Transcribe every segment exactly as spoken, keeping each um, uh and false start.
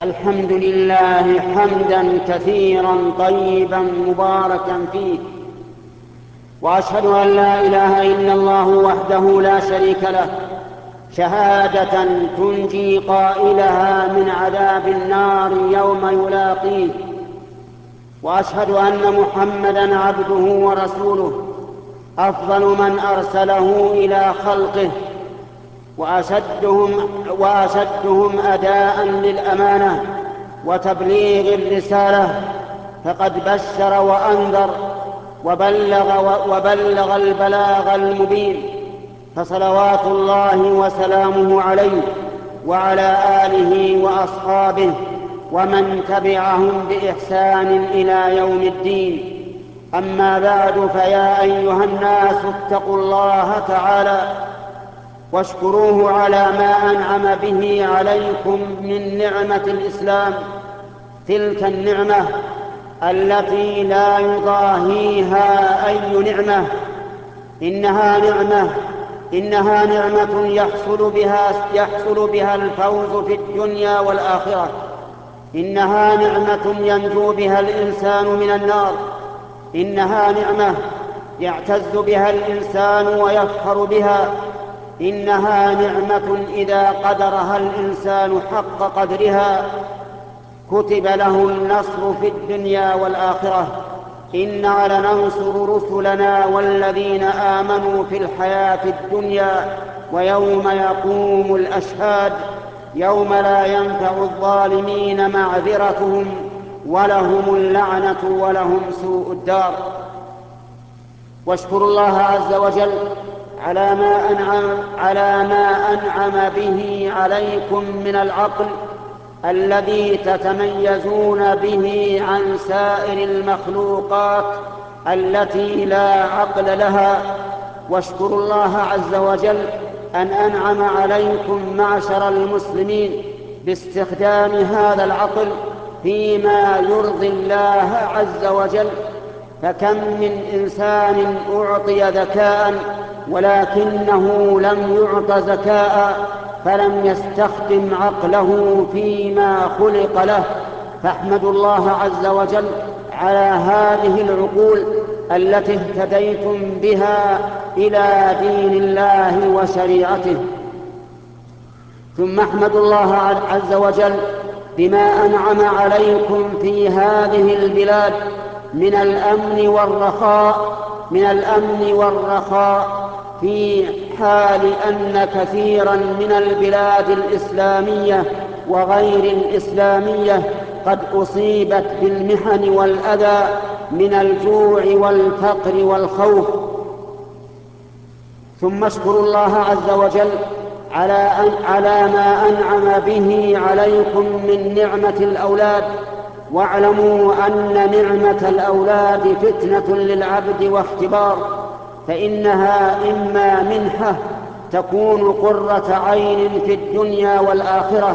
الحمد لله حمدا كثيرا طيبا مباركا فيه، وأشهد أن لا إله إلا الله وحده لا شريك له شهادة تنجي قائلها من عذاب النار يوم يلاقيه، وأشهد أن محمدا عبده ورسوله أفضل من أرسله إلى خلقه، وأشدهم, وأشدهم أداء للأمانة وتبليغ الرسالة، فقد بشر وأنذر وبلغ, وبلغ البلاغ المبين، فصلوات الله وسلامه عليه وعلى آله وأصحابه ومن تبعهم بإحسان إلى يوم الدين. أما بعد، فيا أيها الناس اتقوا الله تعالى واشكروه على ما أنعم به عليكم من نعمة الإسلام، تلك النعمة التي لا يضاهيها أي نعمة. إنها نعمة إنها نعمة يحصل بها, يحصل بها الفوز في الدنيا والآخرة. إنها نعمة ينجو بها الإنسان من النار. إنها نعمة يعتز بها الإنسان ويفخر بها. إنها نعمة إذا قدرها الإنسان حق قدرها كتب له النصر في الدنيا والآخرة. إنا لننصر رسلنا والذين آمنوا في الحياة الدنيا ويوم يقوم الأشهاد، يوم لا ينفع الظالمين معذرتهم ولهم اللعنة ولهم سوء الدار. واشكروا الله عز وجل على ما أنعم, على ما أنعم به عليكم من العقل الذي تتميزون به عن سائر المخلوقات التي لا عقل لها. واشكروا الله عز وجل أن أنعم عليكم معشر المسلمين باستخدام هذا العقل فيما يرضي الله عز وجل. فكم من إنسان أعطي ذكاء ولكنه لم يعط ذكاء فلم يستخدم عقله فيما خلق له. فاحمدوا الله عز وجل على هذه العقول التي اهتديتم بها إلى دين الله وشريعته. ثم احمدوا الله عز وجل بما أنعم عليكم في هذه البلاد من الأمن والرخاء من الأمن والرخاء في حال أن كثيرا من البلاد الإسلامية وغير الإسلامية قد أصيبت بالمحن والأذى من الجوع والفقر والخوف. ثم اشكروا الله عز وجل على, أن على ما أنعم به عليكم من نعمة الأولاد. واعلموا أن نعمة الأولاد فتنة للعبد واختبار، فإنها إما منحة تكون قرة عين في الدنيا والآخرة،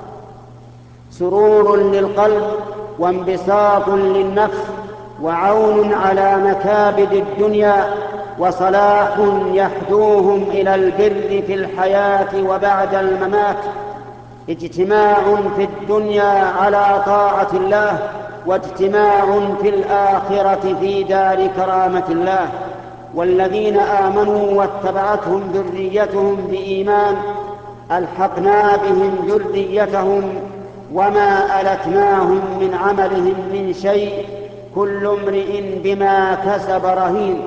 سرور للقلب وانبساط للنفس وعون على مكابد الدنيا، وصلاح يحدوهم إلى البر في الحياة وبعد الممات، اجتماع في الدنيا على طاعة الله واجتماع في الآخرة في دار كرامة الله. والذين آمنوا واتبعتهم ذريتهم بإيمان ألحقنا بهم ذريتهم وما ألتناهم من عملهم من شيء كل امرئ بما كسب رهين.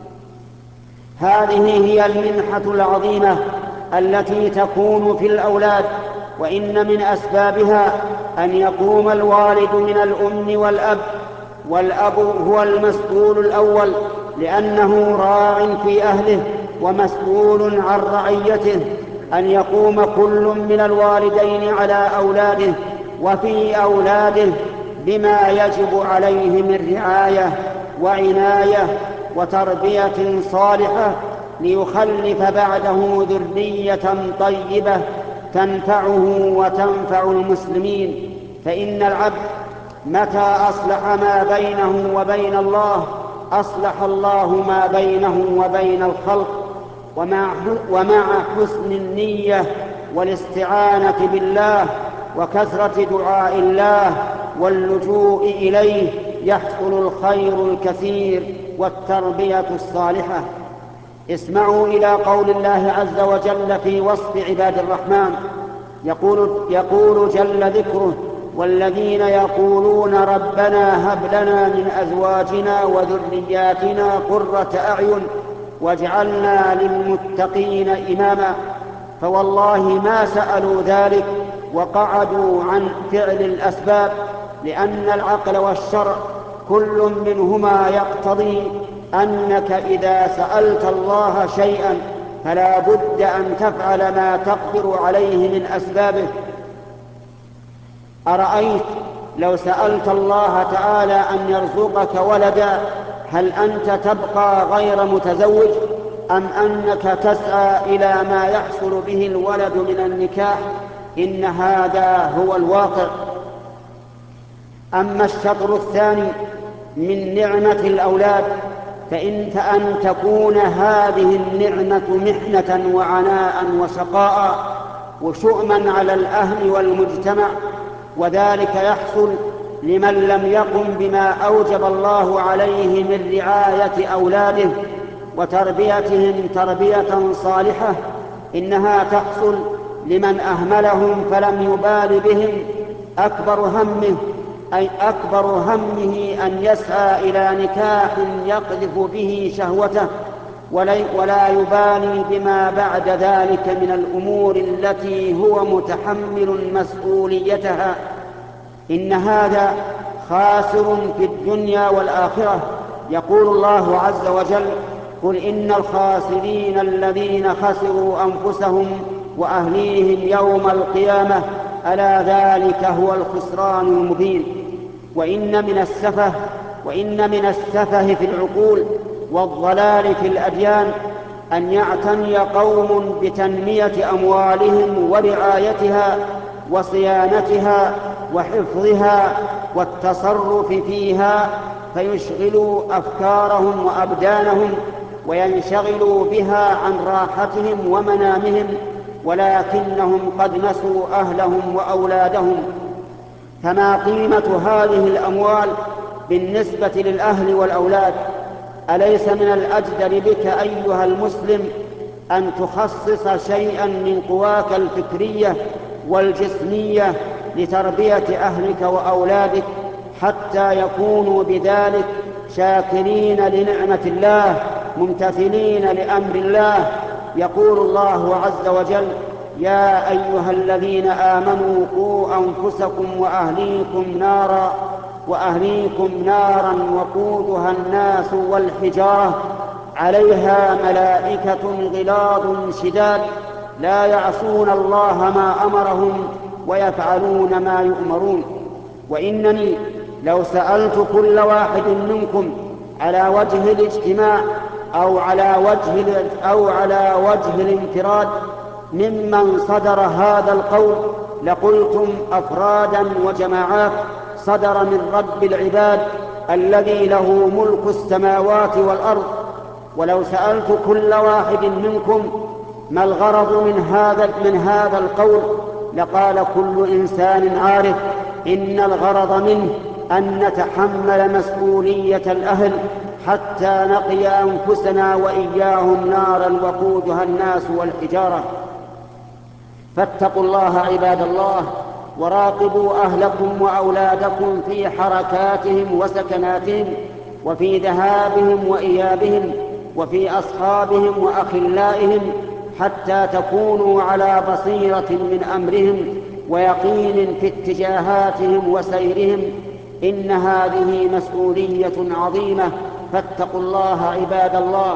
هذه هي المنحة العظيمة التي تكون في الأولاد، وإن من أسبابها أن يقوم الوالد من الأم والأب، والأب هو المسؤول الأول لأنه راع في أهله ومسؤول عن رعيته، أن يقوم كل من الوالدين على أولاده وفي أولاده بما يجب عليه من رعاية وعناية وتربية صالحة ليخلف بعده ذرية طيبة تنفعه وتنفع المسلمين. فإن العبد متى أصلح ما بينه وبين الله أصلح الله ما بينه وبين الخلق. ومع حسن النية والاستعانة بالله وكثرة دعاء الله واللجوء إليه يحصل الخير الكثير والتربية الصالحة. اسمعوا إلى قول الله عز وجل في وصف عباد الرحمن، يقول, يقول جل ذكره: والذين يقولون ربنا هب لنا من أزواجنا وذرياتنا قرة أعين واجعلنا للمتقين إماما. فوالله ما سألوا ذلك وقعدوا عن فعل الأسباب، لأن العقل والشرع كل منهما يقتضي أنك إذا سألت الله شيئا فلا بد أن تفعل ما تقدر عليه من أسبابه. أرأيت لو سألت الله تعالى أن يرزقك ولدا، هل أنت تبقى غير متزوج، أم أنك تسعى إلى ما يحصل به الولد من النكاح؟ إن هذا هو الواقع. أما الشطر الثاني من نعمة الأولاد فإن أن تكون هذه النعمة محنة وعناء وشقاء وشؤما على الأهل والمجتمع، وذلك يحصل لمن لم يقم بما أوجب الله عليه من رعاية أولاده وتربيتهم تربية صالحة. إنها تحصل لمن أهملهم فلم يبال بهم، أكبر همه أي أكبر همه أن يسعى إلى نكاح يقذف به شهوته ولا يبالي بما بعد ذلك من الأمور التي هو متحمل مسؤوليتها. إن هذا خاسر في الدنيا والآخرة. يقول الله عز وجل: قل إن الخاسرين الذين خسروا أنفسهم وأهليهم يوم القيامة ألا ذلك هو الخسران المبين. وإن من السفه وإن من السفه في العقول والضلال في الأديان أن يعتني قوم بتنمية أموالهم ورعايتها وصيانتها وحفظها والتصرف فيها، فيشغلوا أفكارهم وأبدانهم وينشغلوا بها عن راحتهم ومنامهم، ولكنهم قد نسوا أهلهم وأولادهم. فما قيمة هذه الأموال بالنسبة للأهل والأولاد؟ أليس من الأجدر بك أيها المسلم أن تخصص شيئا من قواك الفكرية والجسمية لتربية أهلك وأولادك حتى يكونوا بذلك شاكرين لنعمة الله ممتثلين لأمر الله؟ يقول الله عز وجل: يا أيها الذين آمنوا قوا أنفسكم وأهليكم نارا وأهليكم نارا وقودها الناس والحجارة عليها ملائكة غلاظ شداد لا يعصون الله ما أمرهم ويفعلون ما يؤمرون. وإنني لو سألت كل واحد منكم على وجه الاجتماع أو على وجه أو على وجه الانفراد ممن صدر هذا القول لقلتم أفرادا وجماعات صدر من رب العباد الذي له ملك السماوات والأرض. ولو سألت كل واحد منكم ما الغرض من هذا من هذا القول لقال كل إنسان عارف إن الغرض منه أن نتحمل مسؤولية الأهل حتى نقي أنفسنا وإياهم نارا وقودها الناس والحجارة. فاتقوا الله عباد الله، وراقبوا أهلكم وأولادكم في حركاتهم وسكناتهم وفي ذهابهم وإيابهم وفي أصحابهم وأخلائهم، حتى تكونوا على بصيرة من أمرهم ويقين في اتجاهاتهم وسيرهم. إن هذه مسؤولية عظيمة، فاتقوا الله عباد الله.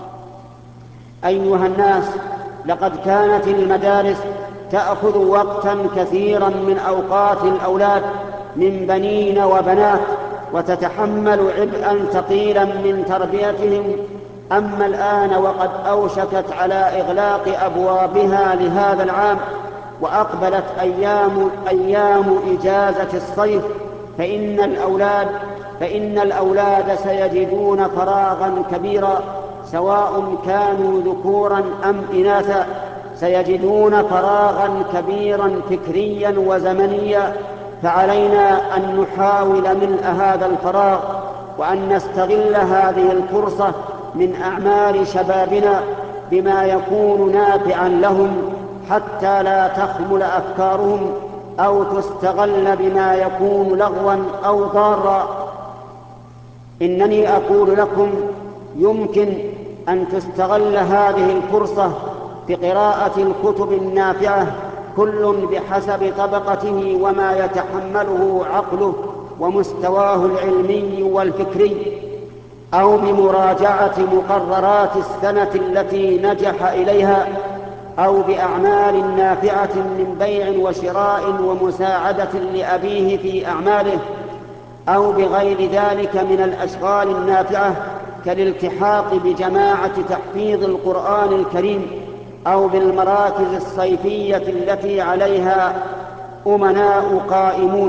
أيها الناس، لقد كانت المدارس تأخذ وقتا كثيرا من أوقات الأولاد من بنين وبنات وتتحمل عبئا ثقيلا من تربيتهم. أما الآن وقد أوشكت على إغلاق أبوابها لهذا العام وأقبلت أيام, أيام إجازة الصيف، فإن الأولاد, فإن الأولاد سيجدون فراغا كبيرا، سواء كانوا ذكورا أم إناثا، سيجدون فراغا كبيرا فكريا وزمنيا، فعلينا أن نحاول ملء هذا الفراغ، وأن نستغل هذه الفرصة من أعمار شبابنا بما يكون نافعا لهم، حتى لا تخمل أفكارهم أو تستغل بما يكون لغوا أو ضارا. إنني أقول لكم يمكن أن تستغل هذه الفرصة بقراءة الكتب النافعة، كل بحسب طبقته وما يتحمله عقله ومستواه العلمي والفكري، أو بمراجعة مقررات السنة التي نجح إليها، أو بأعمال نافعة من بيع وشراء ومساعدة لأبيه في أعماله، أو بغير ذلك من الأشغال النافعة كالالتحاق بجماعة تحفيظ القرآن الكريم، أو بالمراكز الصيفية التي عليها أمناء قائمون.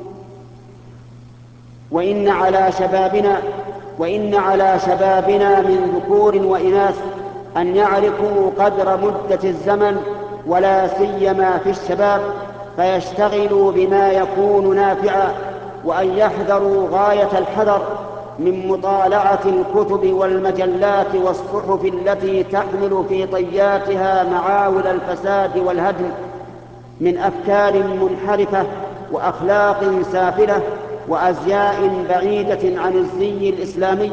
وإن على شبابنا وإن على شبابنا من ذكور وإناث أن يعرفوا قدر مدة الزمن، ولا سيما في الشباب، فيشتغلوا بما يكون نافعا، وأن يحذروا غاية الحذر من مطالعة الكتب والمجلات والصحف التي تحمل في طياتها معاول الفساد والهدم من أفكار منحرفة وأخلاق سافلة وأزياء بعيدة عن الزي الإسلامي.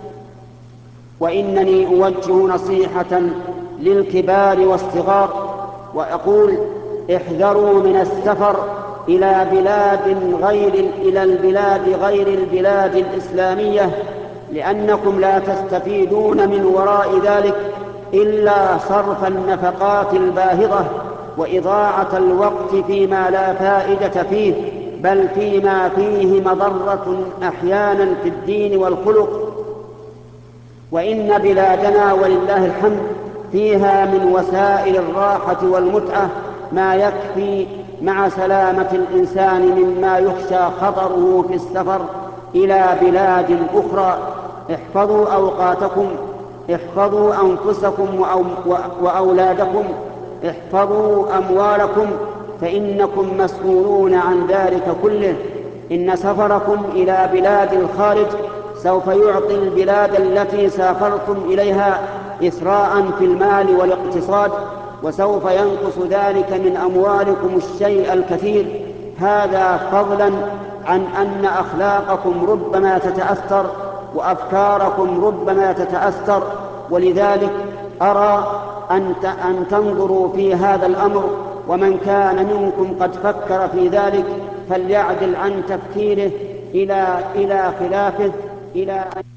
وإنني أوجه نصيحة للكبار والصغار وأقول: احذروا من السفر إلى بلاد غير إلى البلاد غير البلاد الإسلامية، لأنكم لا تستفيدون من وراء ذلك إلا صرف النفقات الباهظة وإضاعة الوقت فيما لا فائدة فيه، بل فيما فيه مضرة أحيانا في الدين والخلق. وإن بلادنا ولله الحمد فيها من وسائل الراحة والمتعة ما يكفي مع سلامة الإنسان مما يخشى خطره في السفر إلى بلاد أخرى. احفظوا أوقاتكم، احفظوا أنفسكم وأولادكم، احفظوا أموالكم، فإنكم مسؤولون عن ذلك كله. إن سفركم إلى بلاد الخارج سوف يعطي البلاد التي سافرتم إليها إثراء في المال والاقتصاد، وسوف ينقص ذلك من أموالكم الشيء الكثير، هذا فضلا عن أن أخلاقكم ربما تتأثر وأفكاركم ربما تتأثر. ولذلك أرى أن تنظروا في هذا الأمر، ومن كان منكم قد فكر في ذلك فليعدل عن تفكيره إلى إلى خلافه إلى